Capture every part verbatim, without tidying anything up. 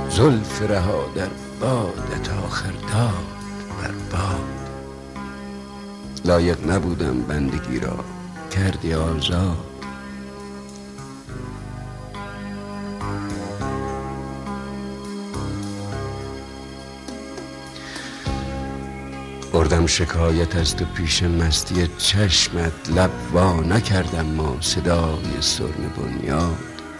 زلف رها در بادت آخر داد بر باد. لایق نبودم بندگی را کردی آزاد. بردم شکایت از تو پیش مستی چشمت، لب وا نکردم ما صدای سرن بنیاد.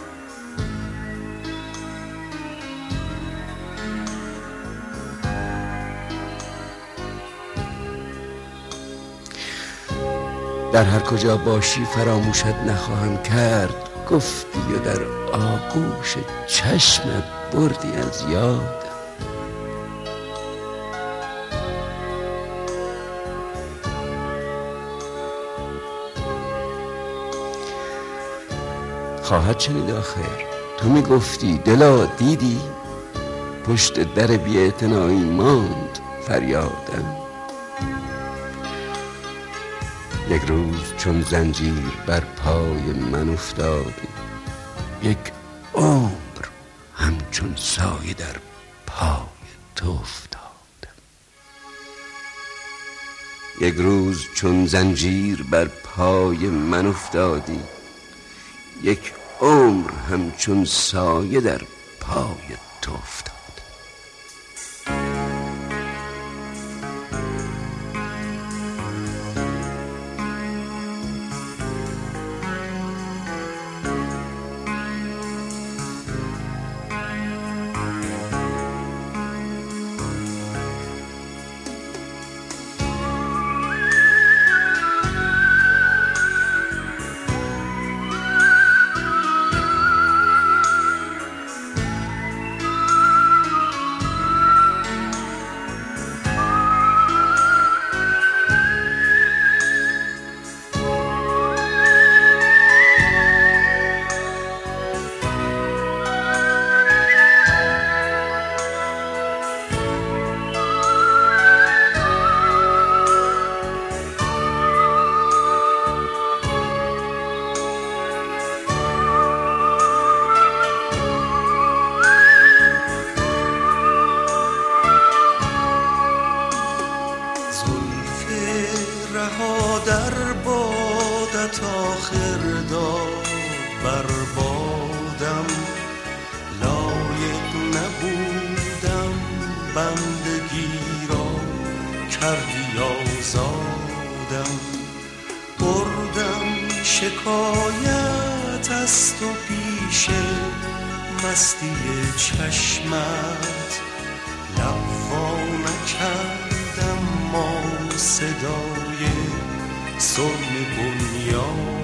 در هر کجا باشی فراموشت نخواهم کرد، گفتی و در آغوش چشمت بردی از یاد. خواهد شنید آخر تو می گفتی دلا دیدی، پشت در بی‌اعتنایی ماند فریادم. یک روز چون زنجیر بر پای من افتادی، یک عمر همچون سایه در پای تو افتادم. یک روز چون زنجیر بر پای من افتادی، یک عمر همچون سایه در پای تو افتاد. در بادت آخر داد بر بادم، لایق نبودم بندگی را کردی آزادم. بردم شکایت از تو پیش مستی چشمت، لب وا نکردم ما صدای سرن بنیادم.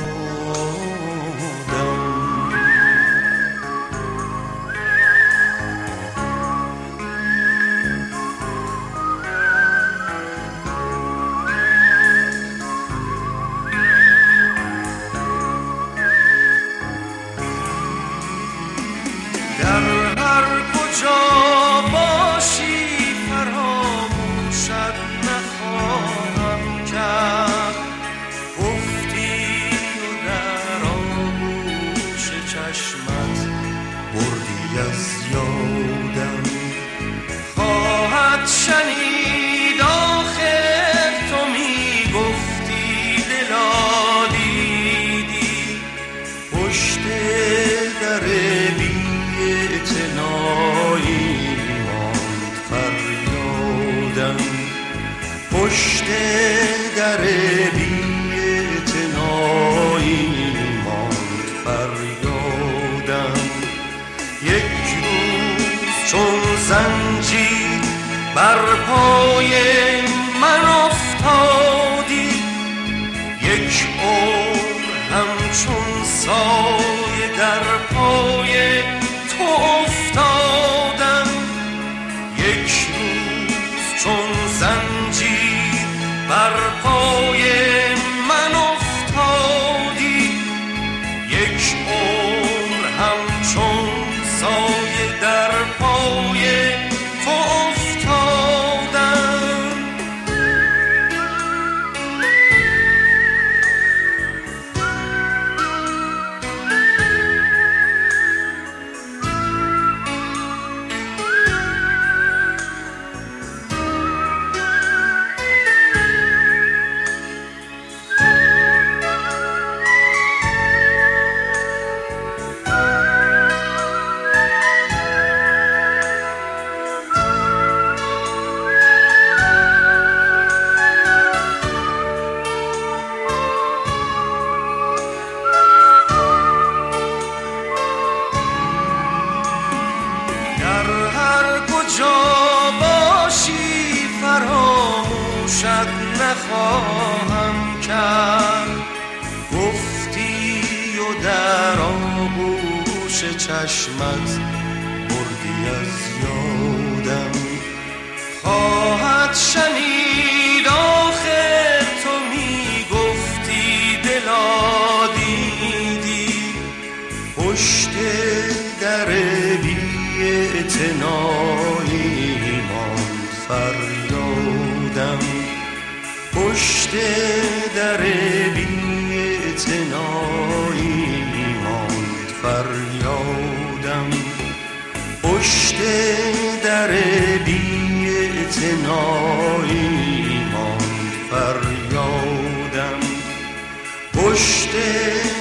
در هر کجا باشی فراموشت نخواهم کرد، گفتی و در آغوش چشمت بردی از یادم. خواهد شنید آخر تو می گفتی دلا دیدی، پشت در اعتنایی ماند فریادم. پشت در بی اعتنایی ماند فریادم. یک روز چون زنجیر بر پای من افتادی، یک عمر همچون سایه در پای تو افتادم. یک روز چون زنجیر بر پای من افتادی، یک عمر همچون سایه در پای تو افتادم. باشد نخواهم کرد. گفتی و در آغوش چشمت بردی از یادم. خواهد شنید آخر تو می گفتی دلا دیدی. پشت در بی اعتنایی ماند فریادم. پشت در بی اعتنایی ماند فریادم. پشت در بی اعتنایی ماند فریادم. پشت